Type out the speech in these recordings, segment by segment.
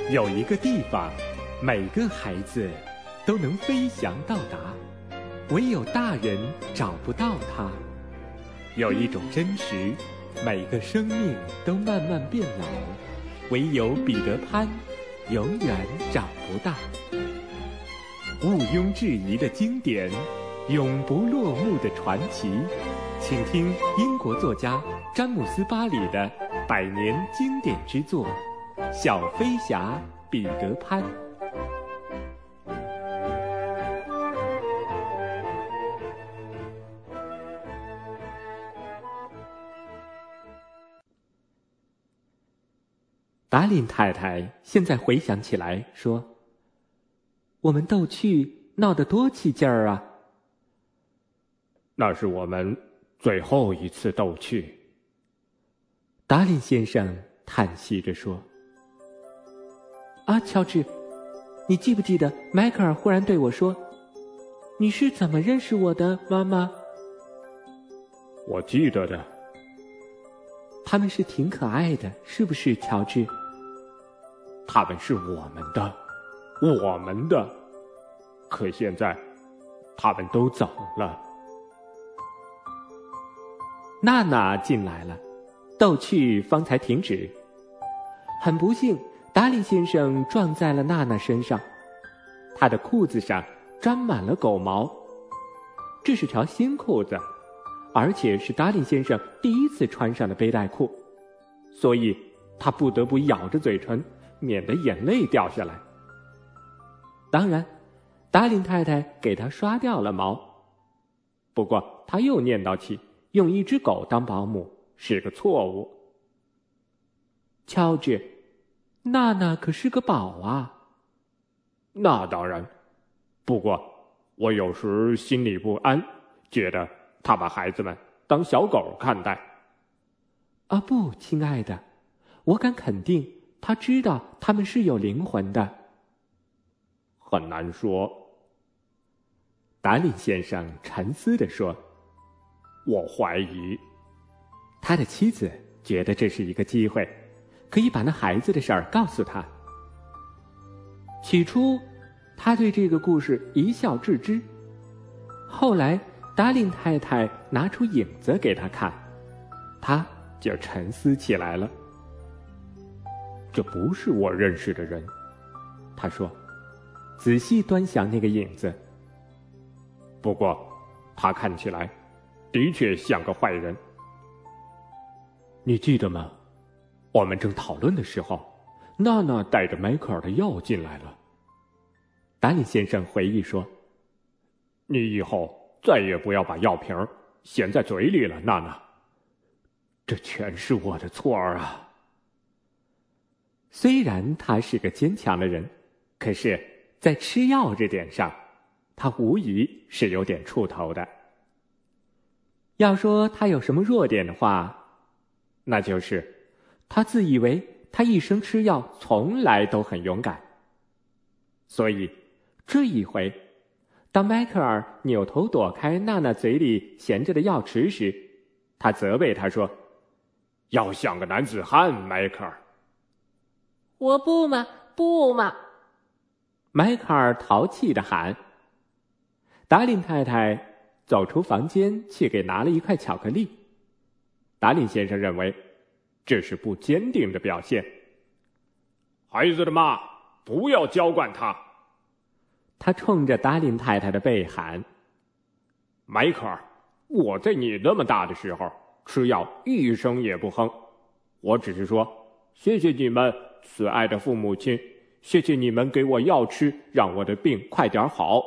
有一个地方，每个孩子都能飞翔到达，唯有大人找不到它。有一种真实，每个生命都慢慢变老，唯有彼得潘永远找不到。毋庸置疑的经典，永不落幕的传奇，请听英国作家詹姆斯·巴里的100年经典之作《小飞侠彼得潘》。达琳太太现在回想起来说：“我们逗趣闹得多起劲儿啊！” 那是我们最后一次逗趣。 达琳先生叹息着说：“啊，乔治，你记不记得迈克尔忽然对我说，你是怎么认识我的，妈妈？” 我记得的。 他们是挺可爱的，是不是，乔治？ 他们是我们的，我们的。可现在，他们都走了。 娜娜进来了，逗趣方才停止。很不幸，达利先生撞在了娜娜身上，他的裤子上沾满了狗毛。这是条新裤子，而且是达利先生第一次穿上的背带裤，所以他不得不咬着嘴唇，免得眼泪掉下来。当然，达琳太太给他刷掉了毛，不过他又念叨起用一只狗当保姆是个错误。乔治，娜娜可是个宝啊。 那当然，不过我有时心里不安，觉得他把孩子们当小狗看待。 啊不，亲爱的，我敢肯定他知道他们是有灵魂的。 很难说。 达琳先生沉思地说：“ 我怀疑。” 他的妻子觉得这是一个机会，可以把那孩子的事儿告诉他。起初，他对这个故事一笑置之。后来，达琳太太拿出影子给他看，他就沉思起来了。 这不是我认识的人， 他说，仔细端详那个影子。 不过，他看起来的确像个坏人。 你记得吗？我们正讨论的时候，娜娜带着迈克尔的药进来了。达里先生回忆说：“ 你以后再也不要把药瓶衔在嘴里了，娜娜。这全是我的错儿啊。” 虽然他是个坚强的人，可是在吃药这点上，他无疑是有点怵头的。要说他有什么弱点的话，那就是他自以为他一生吃药从来都很勇敢。所以这一回，当迈克尔扭头躲开娜娜嘴里衔着的药匙时，他责备他说：“ 要像个男子汉，迈克尔。” 我不嘛，不嘛！ 迈克尔淘气地喊。达琳太太走出房间去给拿了一块巧克力。达琳先生认为这是不坚定的表现。 孩子的妈，不要娇惯他。 他冲着达琳太太的背喊：“ 迈克尔，我在你那么大的时候吃药一声也不哼，我只是说谢谢你们慈爱的父母亲，谢谢你们给我药吃，让我的病快点好。”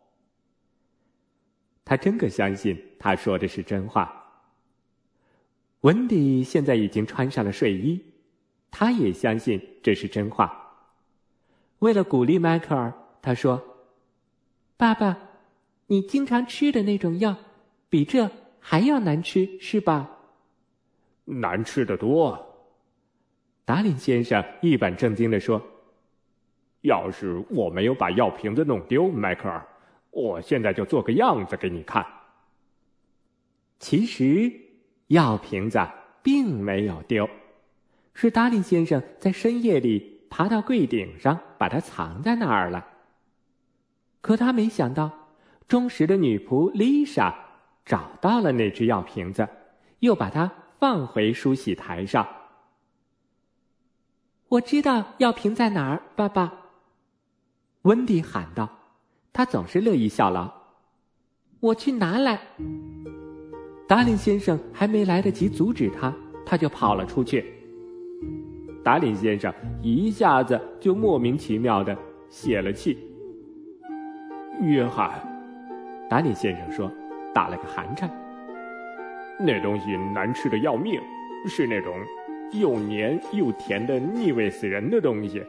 他真个相信他说的是真话。温迪现在已经穿上了睡衣，他也相信这是真话。为了鼓励迈克尔，他说：“爸爸，你经常吃的那种药，比这还要难吃，是吧？” 难吃得多。 达琳先生一本正经地说：“ 要是我没有把药瓶子弄丢，迈克尔，我现在就做个样子给你看。” 其实药瓶子并没有丢，是达琳先生在深夜里爬到柜顶上，把它藏在那儿了。可他没想到，忠实的女仆丽莎找到了那只药瓶子，又把它放回梳洗台上。我知道药瓶在哪儿，爸爸。温迪喊道，他总是乐意效劳。我去拿来。达林先生还没来得及阻止他，他就跑了出去。达林先生一下子就莫名其妙地泄了气。 约翰， 达林先生说，打了个寒颤。 那东西难吃的要命，是那种又黏又甜的腻味死人的东西。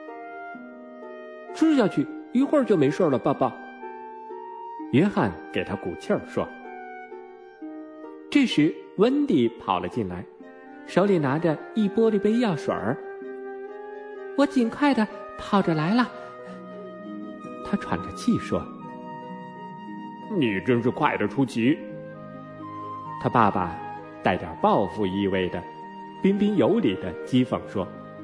吃下去一会儿就没事了，爸爸。约翰给他鼓气儿说。这时温迪跑了进来，手里拿着一玻璃杯药水儿。我尽快的跑着来了。他喘着气说。 你真是快得出奇。 他爸爸带点报复意味的彬彬有礼的讥讽说。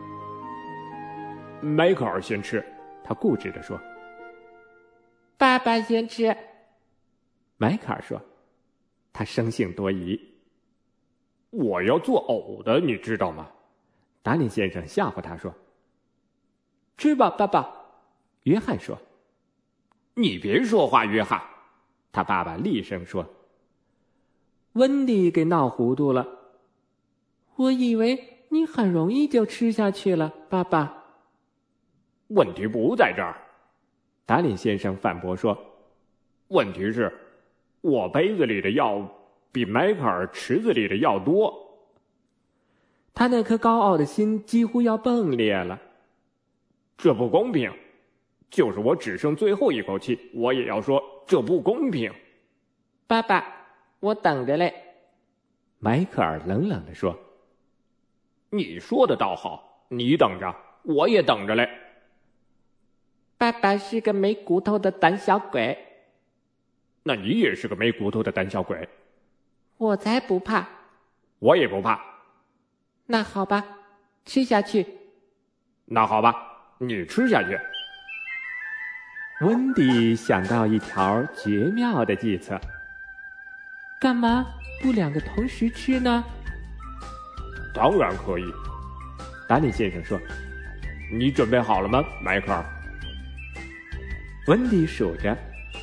迈克尔先吃， 他固执地说。 爸爸先吃。 迈克尔说。他生性多疑。 我要做呕的，你知道吗？ 达林先生吓唬他说。吃吧，爸爸。约翰说。 你别说话，约翰。 他爸爸厉声说。温迪给闹糊涂了。我以为你很容易就吃下去了，爸爸。 问题不在这儿， 达林先生反驳说。 问题是，我杯子里的药比迈克尔池子里的药多。 他那颗高傲的心几乎要迸裂了。 这不公平，就是我只剩最后一口气，我也要说这不公平。 爸爸，我等着嘞。 迈克尔冷冷地说。 你说的倒好，你等着，我也等着嘞。 爸爸是个没骨头的胆小鬼。 那你也是个没骨头的胆小鬼。 我才不怕。 我也不怕。 那好吧，吃下去。 那好吧，你吃下去。 温迪想到一条绝妙的计策。干嘛不两个同时吃呢？ 当然可以。 达林先生说。 你准备好了吗，迈克尔？ 温迪数着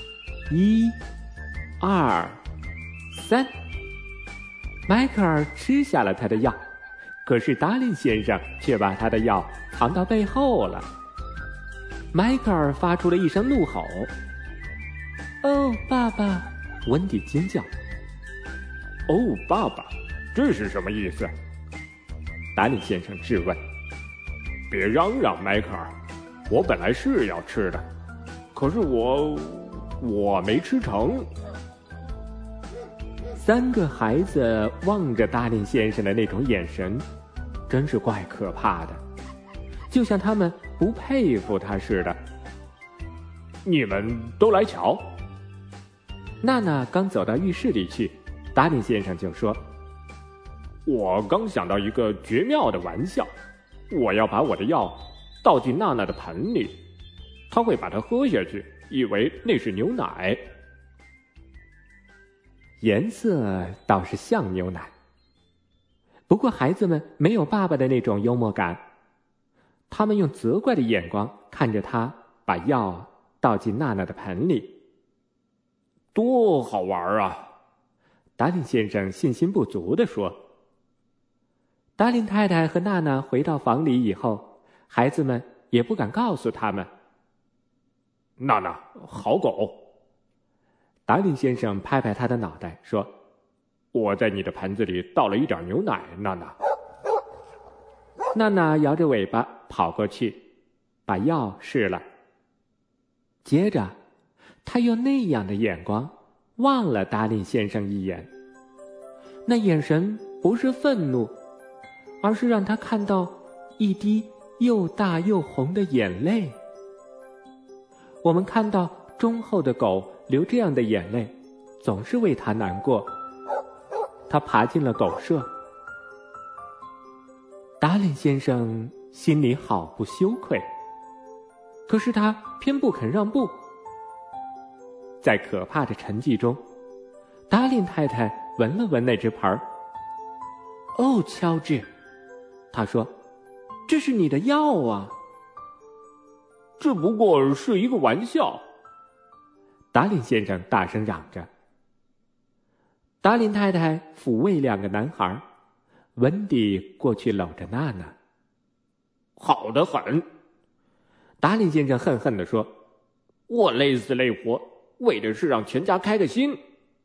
，1、2、3。迈克尔吃下了他的药，可是达林先生却把他的药藏到背后了。迈克尔发出了一声怒吼。哦，爸爸！温迪尖叫。 哦，爸爸，这是什么意思？ 达林先生质问。 别嚷嚷，迈克尔，我本来是要吃的，可是我没吃成。 3个孩子望着达林先生的那种眼神，真是怪可怕的，就像他们不佩服他似的。 你们都来瞧。 娜娜刚走到浴室里去，达林先生就说。 我刚想到一个绝妙的玩笑，我要把我的药倒进娜娜的盆里，她会把它喝下去，以为那是牛奶。 颜色倒是像牛奶，不过孩子们没有爸爸的那种幽默感，他们用责怪的眼光看着他把药倒进娜娜的盆里。 多好玩啊！ 达林先生信心不足地说。达林太太和娜娜回到房里以后，孩子们也不敢告诉他们。 娜娜，好狗。 达林先生拍拍他的脑袋说。 我在你的盆子里倒了一点牛奶，娜娜。 娜娜摇着尾巴跑过去，把药试了。接着他用那样的眼光望了达林先生一眼，那眼神不是愤怒，而是让他看到一滴又大又红的眼泪。我们看到忠厚的狗流这样的眼泪，总是为他难过。他爬进了狗舍。达林先生心里好不羞愧。可是他偏不肯让步。在可怕的沉寂中，达令太太闻了闻那只盘儿。哦，乔治，她说，这是你的药啊。 这不过是一个玩笑， 达令先生大声嚷着。达令太太抚慰两个男孩，温迪过去搂着娜娜。 好得很， 达令先生恨恨地说， 我累死累活，为的是让全家开个心。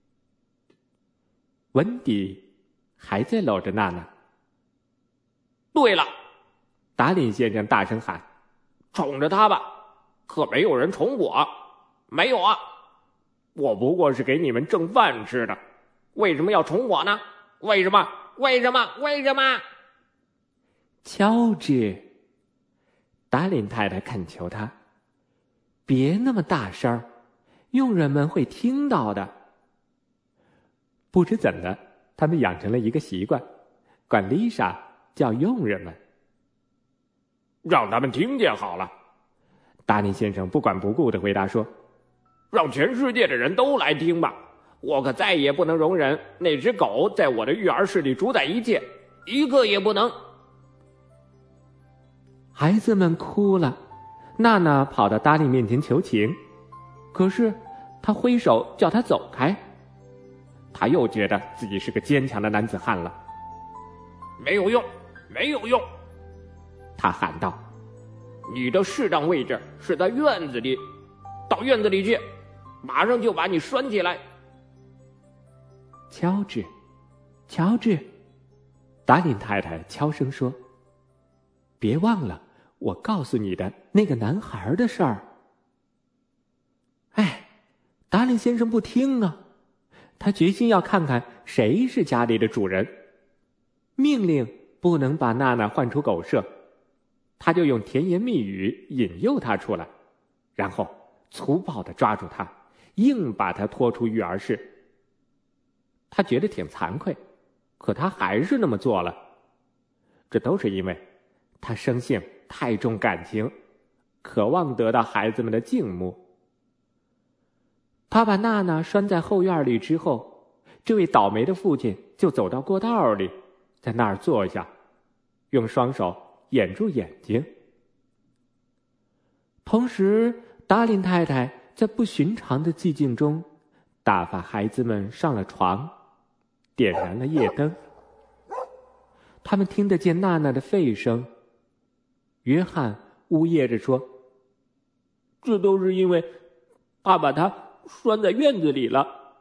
温迪还在搂着娜娜。 对了， 达令先生大声喊， 宠着他吧，可没有人宠我。没有啊，我不过是给你们挣饭吃的，为什么要宠我呢？为什么？为什么？为什么？ 乔治，达令太太恳求他，别那么大声，佣人们会听到的。不知怎的，他们养成了一个习惯，管丽莎叫佣人们。 让他们听见好了， 达令先生不管不顾地回答说， 让全世界的人都来听吧，我可再也不能容忍那只狗在我的育儿室里主宰一切，一个也不能。 孩子们哭了，娜娜跑到达令面前求情，可是他挥手叫他走开。他又觉得自己是个坚强的男子汉了。 没有用，没有用， 他喊道， 你的适当位置是在院子里，到院子里去，马上就把你拴起来。 乔治，乔治，达令太太悄声说，别忘了我告诉你的那个男孩的事儿。哎，达令先生不听啊，他决心要看看谁是家里的主人，命令不能把娜娜唤出狗舍，他就用甜言蜜语引诱她出来，然后粗暴地抓住她，硬把她拖出育儿室。他觉得挺惭愧，可他还是那么做了。这都是因为他生性太重感情，渴望得到孩子们的敬慕。他把娜娜拴在后院里之后，这位倒霉的父亲就走到过道里，在那儿坐下，用双手掩住眼睛。同时，达令太太在不寻常的寂静中打发孩子们上了床，点燃了夜灯。他们听得见娜娜的吠声。约翰呜咽着说， 这都是因为爸把她拴在院子里了。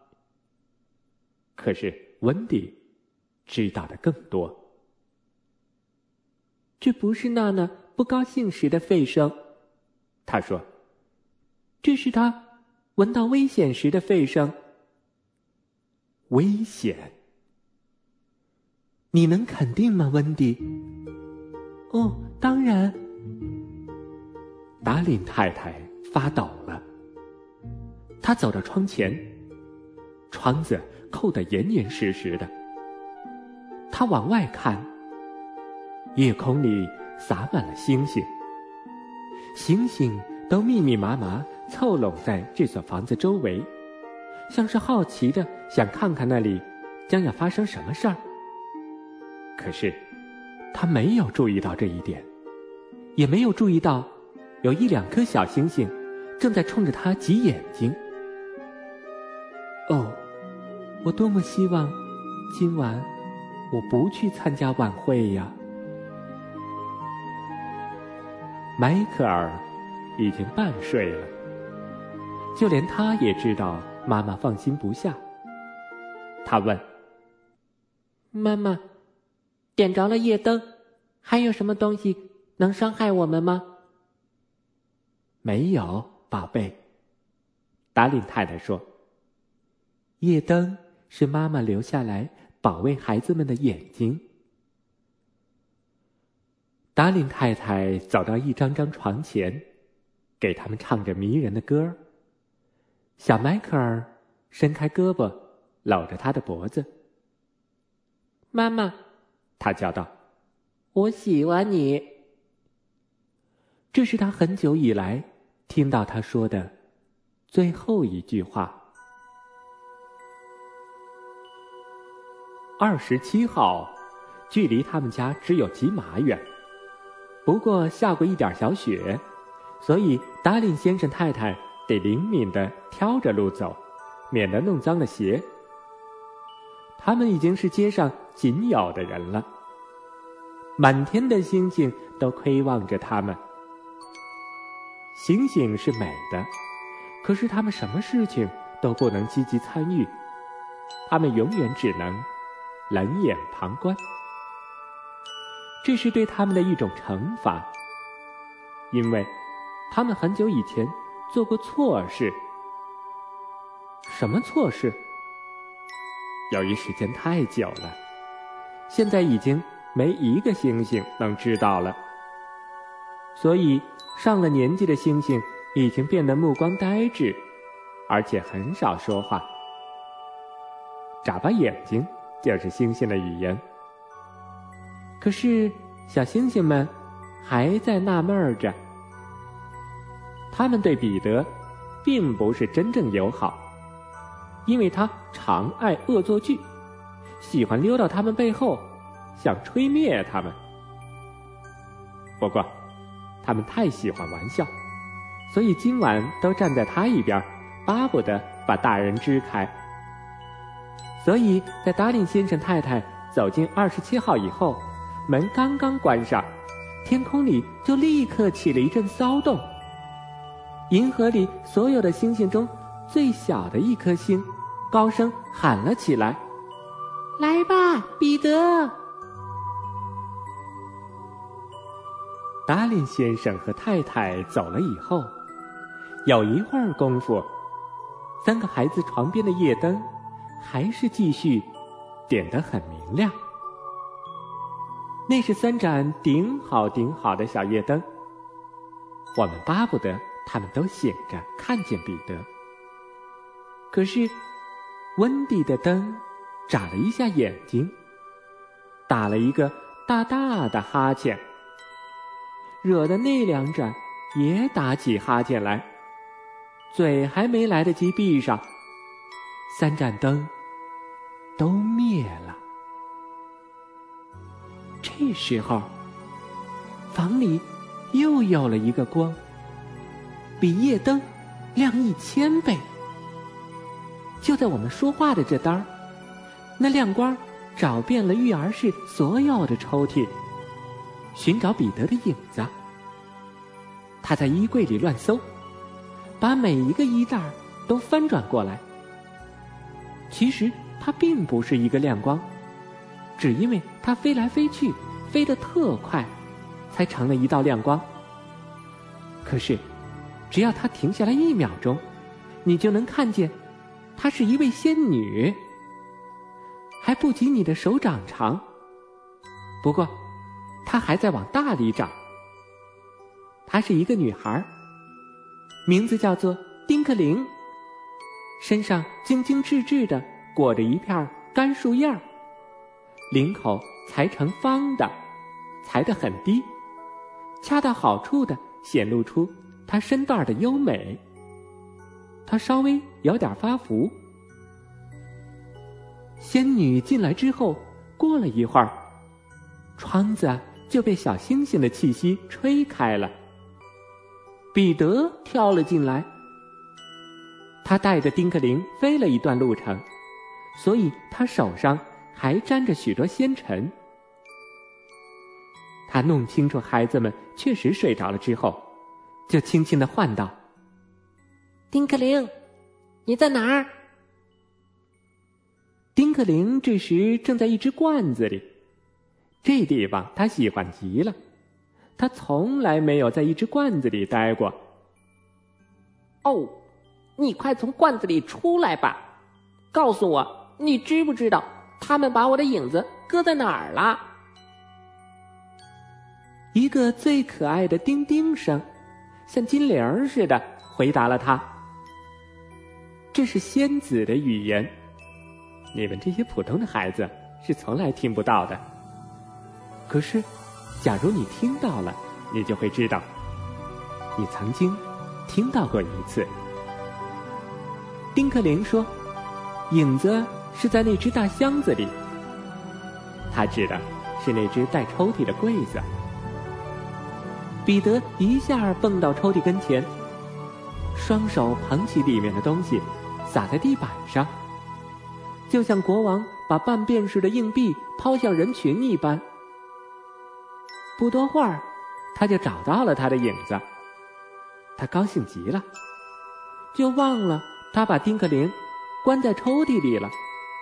可是温迪知道的更多。这不是娜娜不高兴时的吠声，他说，这是她闻到危险时的吠声。危险？你能肯定吗，温迪？哦，当然。达令太太发抖了，她走到窗前，窗子扣得严严实实的。她往外看，夜空里洒满了星星，星星都密密麻麻凑拢在这所房子周围，像是好奇的想看看那里将要发生什么事儿。可是他没有注意到这一点，也没有注意到有一两颗小星星正在冲着他挤眼睛。哦，我多么希望今晚我不去参加晚会呀。迈克尔已经半睡了，就连他也知道妈妈放心不下。他问，妈妈，点着了夜灯，还有什么东西能伤害我们吗？没有，宝贝。达令太太说，夜灯是妈妈留下来保卫孩子们的眼睛。达令太太走到一张张床前，给他们唱着迷人的歌。小迈克尔伸开胳膊搂着他的脖子。妈妈，他叫道，我喜欢你。 这是他很久以来听到他说的最后一句话。27号距离他们家只有几码远，不过下过一点小雪，所以达林先生太太得灵敏地挑着路走，免得弄脏了鞋。他们已经是街上仅有的人了，满天的星星都窥望着他们。星星是美的，可是他们什么事情都不能积极参与，他们永远只能冷眼旁观。这是对他们的一种惩罚，因为他们很久以前做过错事。什么错事？由于时间太久了，现在已经没一个星星能知道了，所以上了年纪的星星已经变得目光呆滞，而且很少说话。眨巴眼睛就是星星的语言。可是小星星们还在纳闷着，他们对彼得并不是真正友好，因为他常爱恶作剧，喜欢溜到他们背后，想吹灭他们。不过他们太喜欢玩笑，所以今晚都站在他一边，巴不得把大人支开。所以在达林先生太太走进27号以后，门刚刚关上，天空里就立刻起了一阵骚动。银河里所有的星星中最小的一颗星高声喊了起来：来吧，彼得！达林先生和太太走了以后，有一会儿功夫，3个孩子床边的夜灯还是继续点得很明亮。那是3盏顶好的小夜灯，我们巴不得他们都醒着看见彼得。可是温蒂的灯眨了一下眼睛，打了一个大大的哈欠，惹得那2盏也打起哈欠来，嘴还没来得及闭上，3盏灯都灭了。这时候房里又有了一个光，比夜灯亮1000倍。就在我们说话的这当儿，那亮光找遍了育儿室所有的抽屉，寻找彼得的影子。他在衣柜里乱搜，把每一个衣袋都翻转过来。其实它并不是一个亮光，只因为它飞来飞去，飞得特快，才成了一道亮光。可是只要它停下来1秒钟，你就能看见她是一位仙女，还不及你的手掌长，不过她还在往大里长。她是一个女孩，名字叫做丁克玲，身上精精致致地裹着一片干树叶儿，领口裁成方的，裁得很低，恰到好处地显露出她身段的优美。她稍微有点发福。仙女进来之后，过了一会儿，窗子就被小星星的气息吹开了。彼得跳了进来，他带着丁克玲飞了一段路程，所以他手上还沾着许多仙尘。他弄清楚孩子们确实睡着了之后，就轻轻地唤道：丁克玲，你在哪儿？丁克玲这时正在一只罐子里，这地方他喜欢极了，他从来没有在一只罐子里待过。 哦，你快从罐子里出来吧，告诉我，你知不知道他们把我的影子搁在哪儿了？ 一个最可爱的叮叮声像金铃似的回答了他。这是仙子的语言，你们这些普通的孩子是从来听不到的。可是假如你听到了，你就会知道， 你曾经听到过一次。丁克林说，影子是在那只大箱子里，他指的是那只带抽屉的柜子。彼得一下蹦到抽屉跟前，双手捧起里面的东西，撒在地板上，就像国王把半便士的硬币抛向人群一般。不多会儿，他就找到了他的影子，他高兴极了，就忘了他把丁克林关在抽屉里了。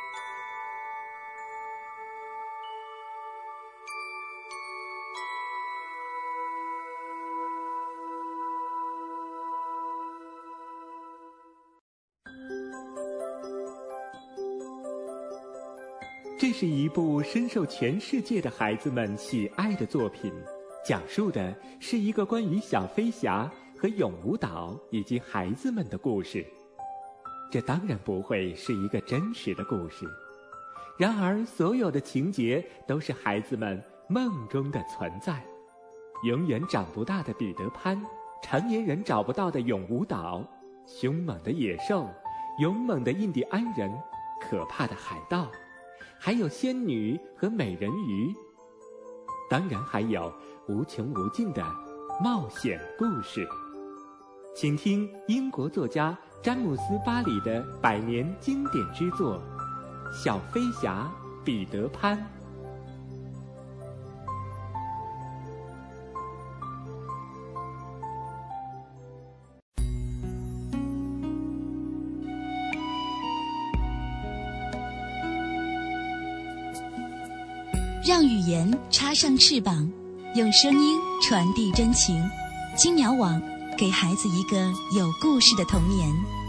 这是一部深受全世界的孩子们喜爱的作品，讲述的是一个关于小飞侠和永无岛以及孩子们的故事。这当然不会是一个真实的故事，然而所有的情节都是孩子们梦中的存在。永远长不大的彼得潘，成年人找不到的永无岛，凶猛的野兽，勇猛的印第安人，可怕的海盗，还有仙女和美人鱼，当然还有无穷无尽的冒险故事。请听英国作家詹姆斯·巴里的100年经典之作《小飞侠彼得潘》。 让语言插上翅膀，用声音传递真情。金鸟网，给孩子一个有故事的童年。